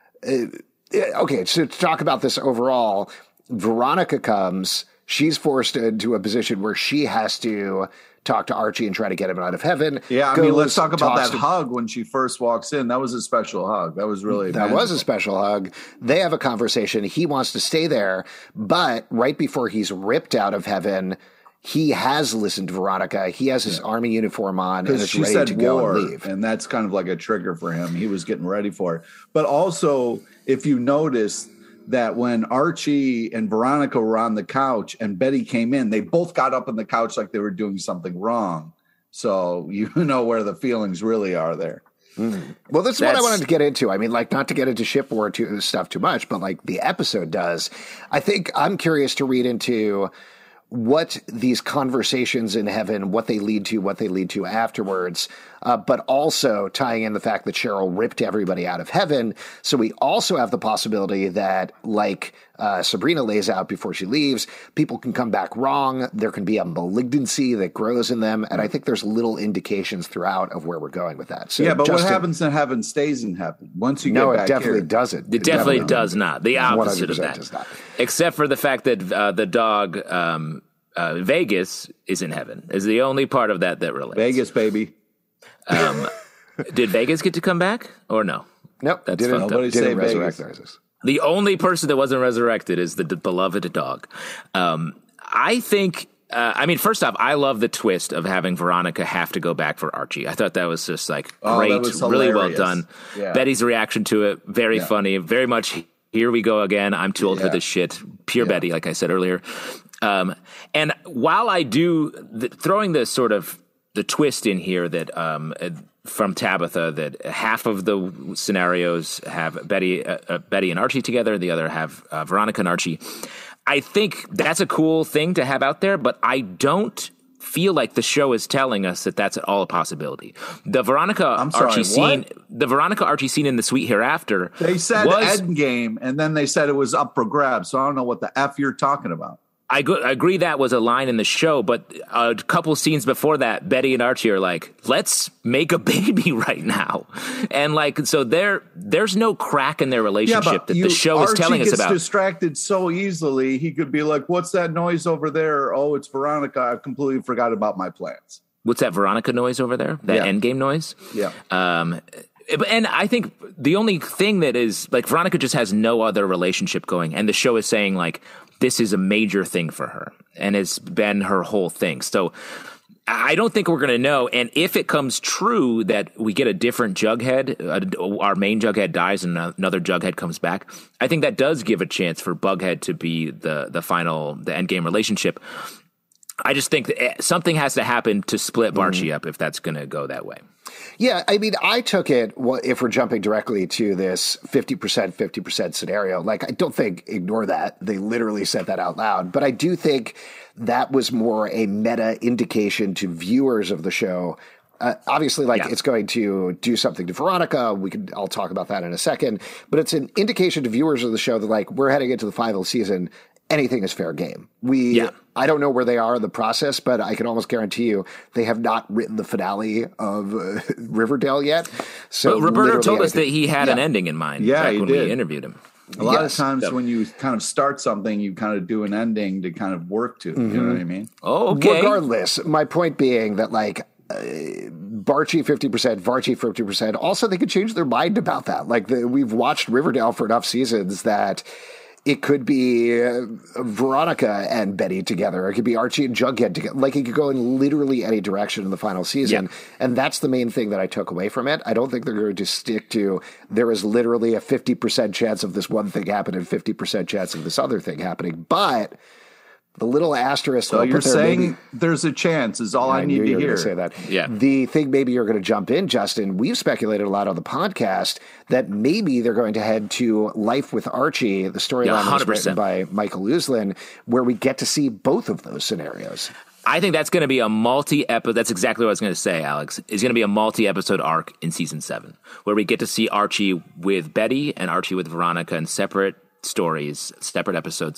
okay, so to talk about this overall, Veronica comes. She's forced into a position where she has to talk to Archie and try to get him out of heaven. Yeah, I mean, let's talk about that hug when she first walks in. That was a special hug. That was really magical. Was a special hug. They have a conversation. He wants to stay there, but right before he's ripped out of heaven, he has listened to Veronica. He has his army uniform on and is ready to go and leave. And that's kind of like a trigger for him. He was getting ready for it. But also, if you notice that when Archie and Veronica were on the couch and Betty came in, they both got up on the couch like they were doing something wrong. So you know where the feelings really are there. Well, that's what I wanted to get into. I mean, like, not to get into shipboard stuff too much, but like the episode does. I think I'm curious to read into what these conversations in heaven, what they lead to afterwards, but also tying in the fact that Cheryl ripped everybody out of heaven. So we also have the possibility that, like Sabrina lays out before she leaves, people can come back wrong. There can be a malignancy that grows in them. And I think there's little indications throughout of where we're going with that. So yeah, but what happens in heaven stays in heaven. Once you get back it definitely here. doesn't. It definitely does not. The opposite of that. Does not. Except for the fact that the dog Vegas is in heaven. Is the only part of that relates. Vegas, baby. Did Vegas get to come back or no? Nope. That's fucked up. Didn't resurrect Vegas. The only person that wasn't resurrected is the beloved dog. I think, I mean, first off, I love the twist of having Veronica have to go back for Archie. I thought that was just like great, really well done. Yeah. Betty's reaction to it, very funny, very much, here we go again. I'm too old for this shit. Pure Betty, like I said earlier. And while I do, throwing the sort of the twist in here that from Tabitha, that half of the scenarios have Betty and Archie together, the other have Veronica and Archie. I think that's a cool thing to have out there, but I don't feel like the show is telling us that that's at all a possibility. The Veronica Archie scene in the Sweet Hereafter. They said Endgame, and then they said it was up for grabs. So I don't know what the F you're talking about. I agree that was a line in the show, but a couple scenes before that, Betty and Archie are like, let's make a baby right now. And like, so there's no crack in their relationship that the show is telling us about. Archie gets distracted so easily. He could be like, what's that noise over there? Oh, it's Veronica. I completely forgot about my plans. What's that Veronica noise over there? That Endgame noise? Yeah. And I think the only thing that is like, Veronica just has no other relationship going. And the show is saying like, this is a major thing for her and it's been her whole thing. So I don't think we're going to know. And if it comes true that we get a different Jughead, our main Jughead dies and another Jughead comes back, I think that does give a chance for Bughead to be the final, the endgame relationship. I just think that something has to happen to split Barchi up if that's going to go that way. Yeah, I mean, I took it, if we're jumping directly to this 50% scenario, like, I don't think, ignore that. They literally said that out loud. But I do think that was more a meta indication to viewers of the show. Obviously, it's going to do something to Veronica. I'll talk about that in a second. But it's an indication to viewers of the show that, like, we're heading into the final season. Anything is fair game. I don't know where they are in the process, but I can almost guarantee you they have not written the finale of Riverdale yet. So Roberto told us that he had an ending in mind. Yeah, when we interviewed him. A lot of times when you kind of start something, you kind of do an ending to kind of work to. You know what I mean? Oh, okay. Regardless, my point being that, like, Barchi 50%, Varchi 50%. Also, they could change their mind about that. Like, we've watched Riverdale for enough seasons that it could be Veronica and Betty together. It could be Archie and Jughead together. Like, it could go in literally any direction in the final season. Yeah. And that's the main thing that I took away from it. I don't think they're going to stick to, there is literally a 50% chance of this one thing happening and 50% chance of this other thing happening. But the little asterisk. So you're saying there's a chance is all I need to hear. Say that. Yeah. The thing maybe you're going to jump in, Justin, we've speculated a lot on the podcast that maybe they're going to head to Life with Archie, the storyline was written by Michael Uslan, where we get to see both of those scenarios. I think that's going to be a multi-episode. That's exactly what I was going to say, Alex. It's going to be a multi-episode arc in season 7, where we get to see Archie with Betty and Archie with Veronica in separate stories, separate episodes.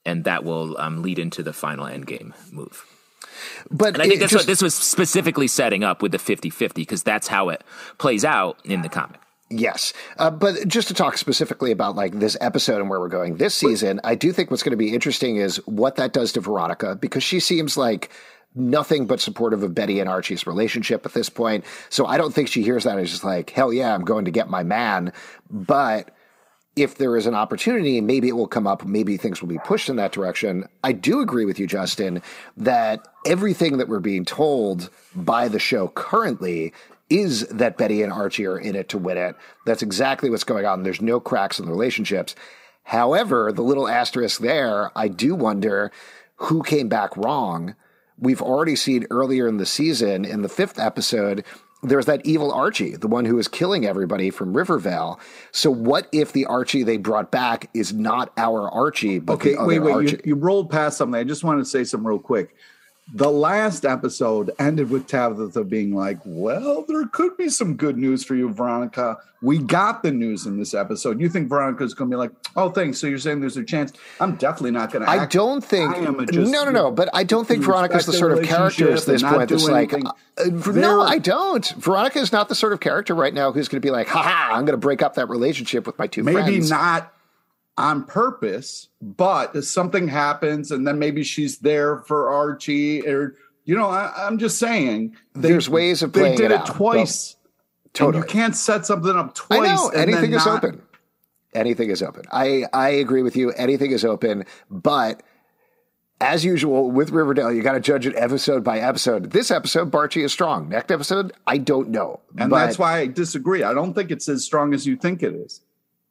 and that will lead into the final endgame move. But and I think that's what this was specifically setting up with the 50-50, because that's how it plays out in the comic. Yes. But just to talk specifically about like this episode and where we're going this season, I do think what's going to be interesting is what that does to Veronica, because she seems like nothing but supportive of Betty and Archie's relationship at this point. So I don't think she hears that as just like, hell yeah, I'm going to get my man. But if there is an opportunity, maybe it will come up, maybe things will be pushed in that direction. I do agree with you, Justin, that everything that we're being told by the show currently is that Betty and Archie are in it to win it. That's exactly what's going on. There's no cracks in the relationships. However, the little asterisk there, I do wonder who came back wrong. We've already seen earlier in the season, in the 5th episode, there's that evil Archie, the one who was killing everybody from Rivervale. So what if the Archie they brought back is not our Archie, but the other Archie? You rolled past something. I just want to say something real quick. The last episode ended with Tabitha being like, well, there could be some good news for you, Veronica. We got the news in this episode. You think Veronica's going to be like, oh, thanks. So you're saying there's a chance? I'm definitely not going to I don't think. No. But I don't think Veronica's the sort of character at this point that's like, no, I don't. Veronica is not the sort of character right now who's going to be like, ha, I'm going to break up that relationship with my two friends. Maybe not on purpose, but something happens and then maybe she's there for Archie, or, I'm just saying. There's ways of playing it out. They did it twice. Totally. You can't set something up twice. I know. Anything is open. Anything is open. I agree with you. Anything is open. But as usual with Riverdale, you got to judge it episode by episode. This episode, Barchi is strong. Next episode, I don't know. And that's why I disagree. I don't think it's as strong as you think it is.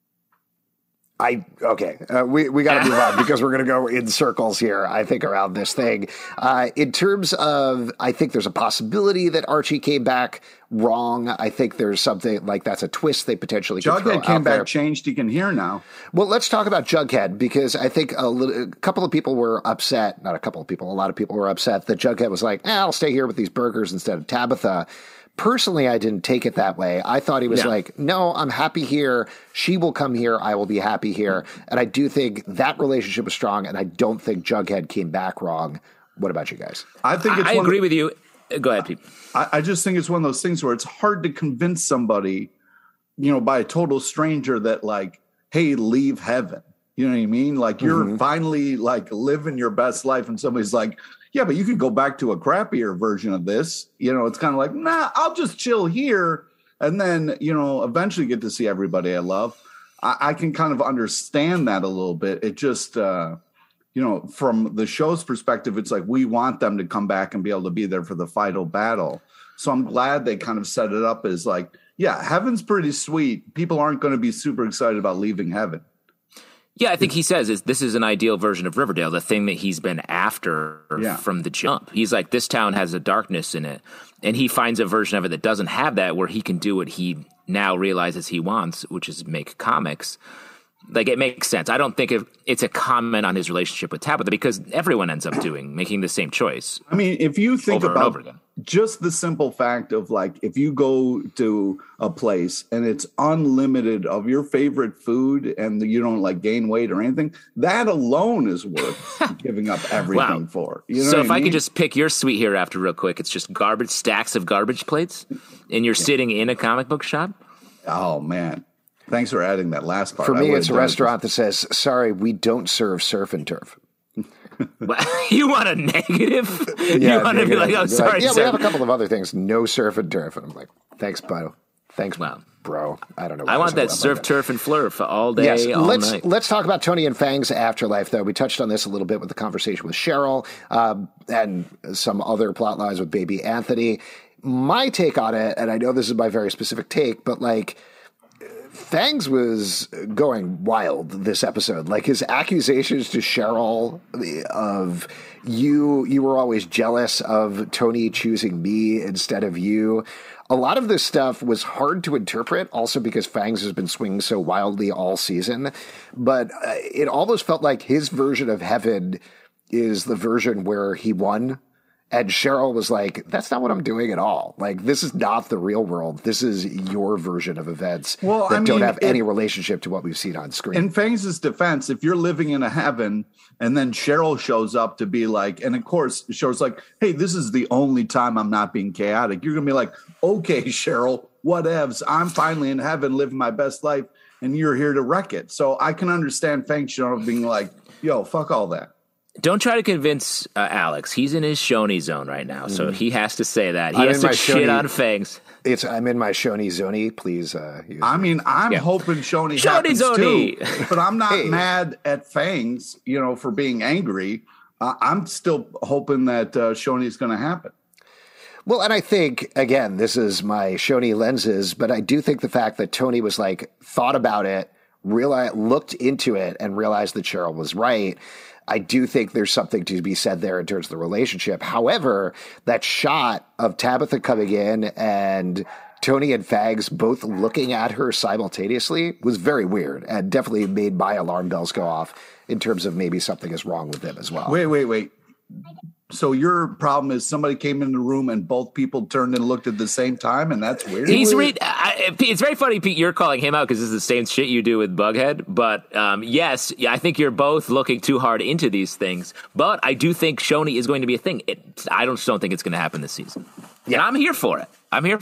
We got to move on because we're going to go in circles here, I think, around this thing. In terms of, I think there's a possibility that Archie came back wrong. I think there's something like that's a twist they potentially could throw out there. Jughead came back changed. He can hear now. Well, let's talk about Jughead, because I think a couple of people were upset. Not a couple of people. A lot of people were upset that Jughead was like, I'll stay here with these burgers instead of Tabitha. Personally, I didn't take it that way. I thought he was like, no, I'm happy here. She will come here. I will be happy here. And I do think that relationship was strong, and I don't think Jughead came back wrong. What about you guys? I agree with you. Go ahead, Pete. I just think it's one of those things where it's hard to convince somebody, by a total stranger that like, hey, leave heaven. You know what I mean? Like you're finally like living your best life, and somebody's like, yeah, but you could go back to a crappier version of this. It's kind of like, nah, I'll just chill here. And then, eventually get to see everybody I love. I can kind of understand that a little bit. It just, from the show's perspective, it's like we want them to come back and be able to be there for the final battle. So I'm glad they kind of set it up as like, yeah, heaven's pretty sweet. People aren't going to be super excited about leaving heaven. Yeah, I think he says this is an ideal version of Riverdale, the thing that he's been after from the jump. He's like, this town has a darkness in it, and he finds a version of it that doesn't have that, where he can do what he now realizes he wants, which is make comics. Like, it makes sense. I don't think it's a comment on his relationship with Tabitha, because everyone ends up making the same choice. I mean, if you think over about just the simple fact of like, if you go to a place and it's unlimited of your favorite food and you don't like gain weight or anything, that alone is worth giving up everything for. So if I could just pick your sweet hereafter real quick, it's just stacks of garbage plates, and you're sitting in a comic book shop. Oh man. Thanks for adding that last part. For me, it's a restaurant that says, sorry, we don't serve surf and turf. You want a negative? You want to be like, oh, sorry. Yeah, we have a couple of other things. No surf and turf. And I'm like, thanks, bro. Thanks, bro. I don't know. I want that surf, turf, and flurf all day, all night. Let's talk about Tony and Fang's afterlife, though. We touched on this a little bit with the conversation with Cheryl and some other plot lines with baby Anthony. My take on it, and I know this is my very specific take, but like, Fangs was going wild this episode. Like his accusations to Cheryl of you were always jealous of Tony choosing me instead of you. A lot of this stuff was hard to interpret, also because Fangs has been swinging so wildly all season. But it almost felt like his version of heaven is the version where he won And Cheryl was like, that's not what I'm doing at all. Like, this is not the real world. This is your version of events that don't have any relationship to what we've seen on screen. In Fangs' defense, if you're living in a heaven and then Cheryl shows up to be like, and of course, Cheryl's like, hey, this is the only time I'm not being chaotic. You're going to be like, okay, Cheryl, whatevs. I'm finally in heaven living my best life, and you're here to wreck it. So I can understand Fangs being like, yo, fuck all that. Don't try to convince Alex. He's in his Shoney zone right now, so he has to say that. He has to shit on Fangs. I'm in my Shoney zony. Please. I'm hoping Shoney happens too, but I'm not mad at Fangs, for being angry. I'm still hoping that Shoney is going to happen. Well, and I think, again, this is my Shoney lenses, but I do think the fact that Tony was thought about it, looked into it, and realized that Cheryl was right. I do think there's something to be said there in terms of the relationship. However, that shot of Tabitha coming in and Tony and Fangs both looking at her simultaneously was very weird and definitely made my alarm bells go off in terms of maybe something is wrong with them as well. Wait. So your problem is somebody came in the room and both people turned and looked at the same time, and that's weird? It's very funny, Pete, you're calling him out because this is the same shit you do with Bughead. But yes, I think you're both looking too hard into these things. But I do think Shoney is going to be a thing. I don't think it's going to happen this season. Yeah, and I'm here for it.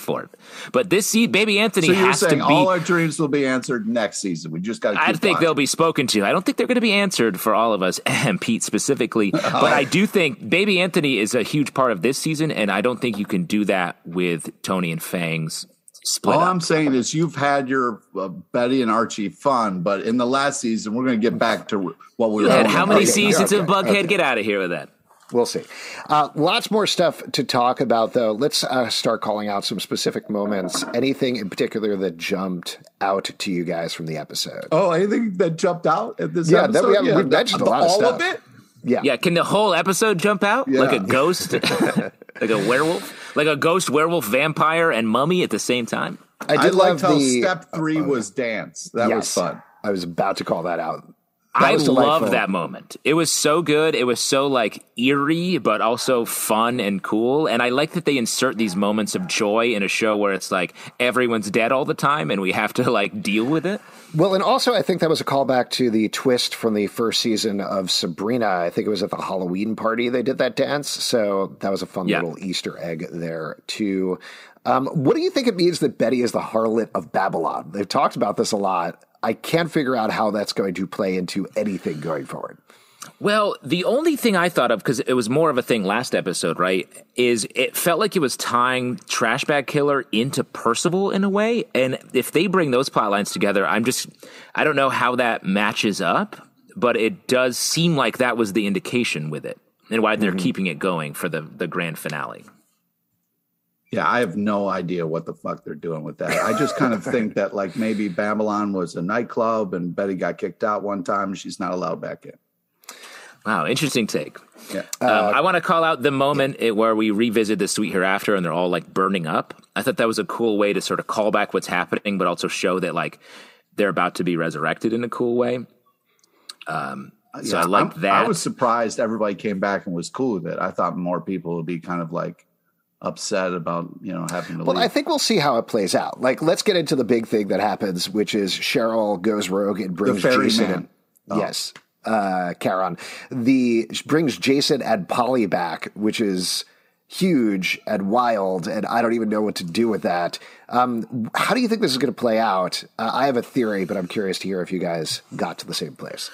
But this Baby Anthony has to be. So you're saying all our dreams will be answered next season. We just got to. I think they'll be spoken to. I don't think they're going to be answered for all of us, and Pete specifically. But I do think Baby Anthony is a huge part of this season, and I don't think you can do that with Tony and Fangs split. All up. I'm saying is you've had your Betty and Archie fun, but in the last season, we're going to get back to what we were. How many seasons of Bughead? Get out of here with that. We'll see. Lots more stuff to talk about, though. Let's start calling out some specific moments. Anything in particular that jumped out to you guys from the episode? Oh, anything that jumped out at this episode? We've mentioned a lot of stuff. All of it? Yeah. Can the whole episode jump out? Yeah. Like a ghost? Like a werewolf? Like a ghost, werewolf, vampire, and mummy at the same time? I liked how step 3 was dance. That was fun. I was about to call that out. I love that moment. It was so good. It was so eerie, but also fun and cool. And I like that they insert these moments of joy in a show where it's everyone's dead all the time and we have to deal with it. Well, and also I think that was a callback to the twist from the first season of Sabrina. I think it was at the Halloween party they did that dance. So that was a fun little Easter egg there too. What do you think it means that Betty is the harlot of Babylon? They've talked about this a lot. I can't figure out how that's going to play into anything going forward. Well, the only thing I thought of, because it was more of a thing last episode, right, is it felt like it was tying Trash Bag Killer into Percival in a way. And if they bring those plot lines together, I don't know how that matches up, but it does seem like that was the indication with it and why they're keeping it going for the grand finale. Yeah, I have no idea what the fuck they're doing with that. I just kind of think that maybe Babylon was a nightclub and Betty got kicked out one time and she's not allowed back in. Wow, interesting take. Yeah. I want to call out the moment where we revisit the Sweet Hereafter and they're all burning up. I thought that was a cool way to sort of call back what's happening, but also show that they're about to be resurrected in a cool way. So I liked that. I was surprised everybody came back and was cool with it. I thought more people would be kind of upset about having to leave. Well, I think we'll see how it plays out. Let's get into the big thing that happens, which is Cheryl goes rogue and brings Jason. Yes, Charon. Brings Jason and Polly back, which is huge and wild, and I don't even know what to do with that. How do you think this is going to play out? I have a theory, but I'm curious to hear if you guys got to the same place.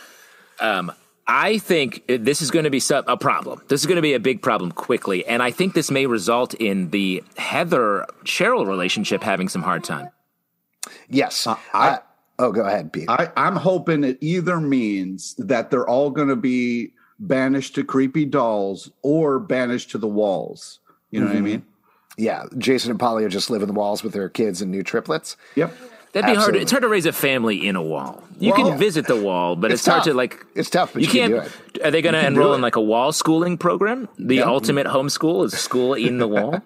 I think this is going to be a problem. This is going to be a big problem quickly. And I think this may result in the Heather-Cheryl relationship having some hard time. Yes. Go ahead, Pete. I'm hoping it either means that they're all going to be banished to creepy dolls or banished to the walls. You know what I mean? Yeah. Jason and Polly just live in the walls with their kids and new triplets. Yep. That'd be hard. It's hard to raise a family in a wall. You can visit the wall, but it's hard to It's tough, but you can't do it. Are they going to enroll in a wall schooling program? The ultimate homeschool is school in the wall.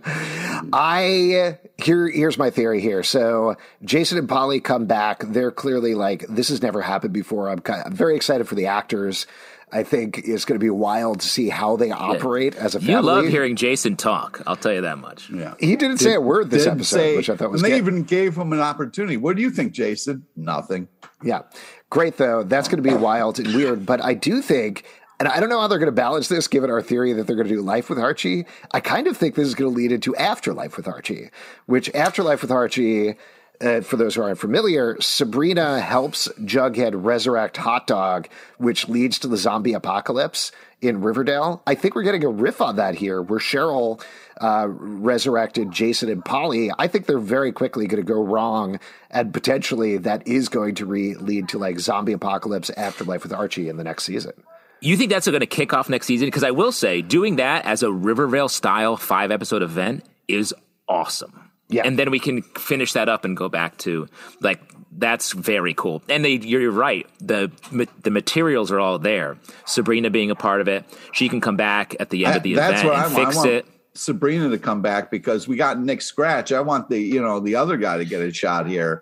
Here's my theory here. So Jason and Polly come back. They're clearly this has never happened before. I'm very excited for the actors. I think is going to be wild to see how they operate as a family. You love hearing Jason talk. I'll tell you that much. Yeah, he didn't say a word this episode, which I thought was and they good. even gave him an opportunity. What do you think, Jason? Nothing. Yeah. Great, though. That's going to be wild and weird. But I do think, and I don't know how they're going to balance this, given our theory that they're going to do Life with Archie. I kind of think this is going to lead into Afterlife with Archie, which Afterlife with Archie, for those who aren't familiar, Sabrina helps Jughead resurrect Hot Dog, which leads to the zombie apocalypse in Riverdale. I think we're getting a riff on that here, where Cheryl resurrected Jason and Polly. I think they're very quickly going to go wrong, and potentially that is going to lead to like zombie apocalypse Afterlife with Archie in the next season. You think that's going to kick off next season? Because I will say, doing that as a Riverdale-style 5-episode event is awesome. Yeah. And then we can finish that up and go back to, like, that's very cool. And you're right. The materials are all there. Sabrina being a part of it. She can come back at the end of the event and fix it. Sabrina to come back because we got Nick Scratch. I want the other guy to get a shot here.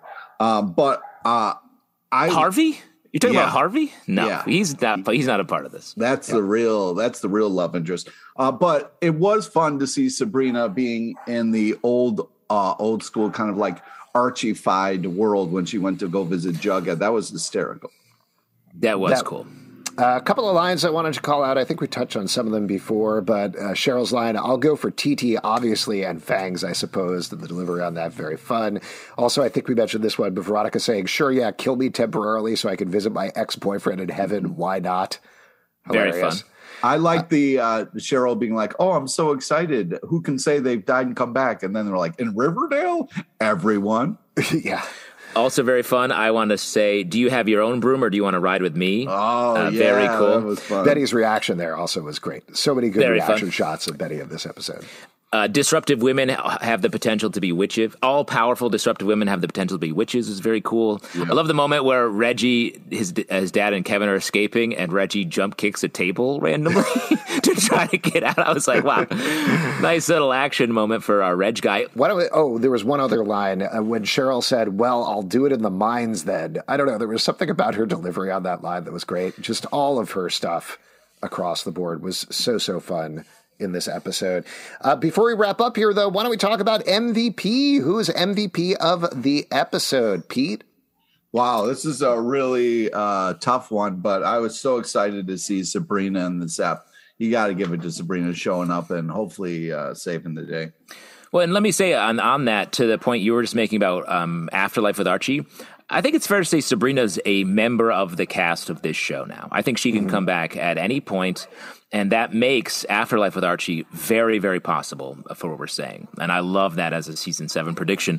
Harvey? You're talking about Harvey? No, yeah. He's not a part of this. That's the real love interest. But it was fun to see Sabrina being in the old school kind of like Archie-fied world when she went to go visit Jughead. That was hysterical. That was cool. A couple of lines I wanted to call out. I think we touched on some of them before, but Cheryl's line, I'll go for TT, obviously, and Fangs, I suppose. The delivery on that, very fun. Also, I think we mentioned this one, but Veronica saying, sure, yeah, kill me temporarily so I can visit my ex-boyfriend in heaven. Why not? Hilarious. Very fun. I like the Cheryl being like, oh, I'm so excited. Who can say they've died and come back? And then they're like, in Riverdale? Everyone. Yeah. Also very fun. I want to say, do you have your own broom or do you want to ride with me? Oh, yeah. Very cool. That was fun. Betty's reaction there also was great. So many good Very reaction fun. shots of Betty in this episode. Disruptive women have the potential to be witches. All powerful disruptive women have the potential to be witches. Is very cool. Yeah. I love the moment where Reggie, his dad and Kevin are escaping, and Reggie jump kicks a table randomly to try to get out. I was like, wow, nice little action moment for our Reg guy. There was one other line when Cheryl said, well, I'll do it in the mines then. I don't know. There was something about her delivery on that line that was great. Just all of her stuff across the board was so fun in this episode. Before we wrap up here, though, why don't we talk about MVP? Who is MVP of the episode? Pete? Wow, this is a really tough one, but I was so excited to see Sabrina in this app. You got to give it to Sabrina showing up and hopefully saving the day. Well, and let me say on that, to the point you were just making about Afterlife with Archie, I think it's fair to say Sabrina's a member of the cast of this show now. I think she can come back at any point, and that makes Afterlife with Archie very, very possible for what we're saying. And I love that as a season 7 prediction.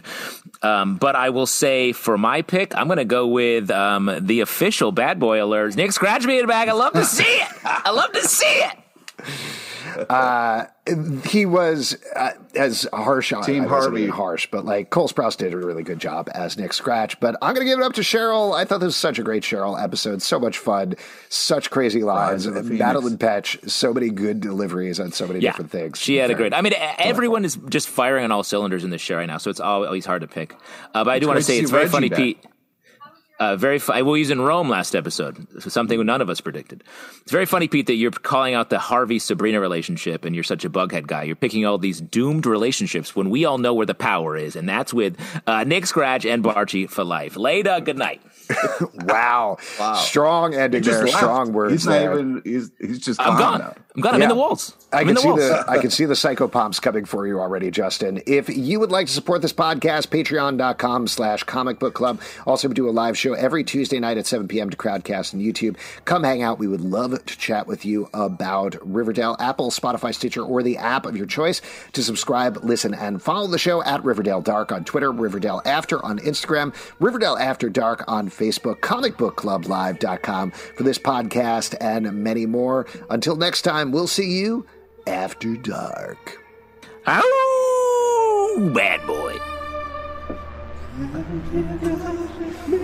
But I will say for my pick, I'm going to go with the official Bad Boy Alerts. Nick Scratch being back. I love to see it. I love to see it. He was as harsh on Team Harvey. Harsh, but like Cole Sprouse did a really good job as Nick Scratch. But I'm going to give it up to Cheryl. I thought this was such a great Cheryl episode. So much fun, such crazy lines. Madeline Petch, so many good deliveries on so many different things. She had a great. I mean, everyone is just firing on all cylinders in this show right now, so it's always hard to pick. But I do want to say it's very funny, Pete. We was in Rome last episode, something none of us predicted. It's very funny, Pete, that you're calling out the Harvey-Sabrina relationship and you're such a bughead guy. You're picking all these doomed relationships when we all know where the power is, and that's with Nick Scratch and Archie for life. Later, good night. Wow. Strong ending there. Left. Strong words. He's not even. He's just. I'm gone. Now. I'm gone. I'm in the walls. I can see the psychopomps coming for you already, Justin. If you would like to support this podcast, patreon.com/Comic Book Club. Also, we do a live show every Tuesday night at 7 p.m. to Crowdcast on YouTube. Come hang out. We would love to chat with you about Riverdale, Apple, Spotify, Stitcher, or the app of your choice. To subscribe, listen, and follow the show at Riverdale Dark on Twitter, Riverdale After on Instagram, Riverdale After Dark on Facebook, comicbookclublive.com for this podcast and many more. Until next time, we'll see you after dark. Oh, bad boy.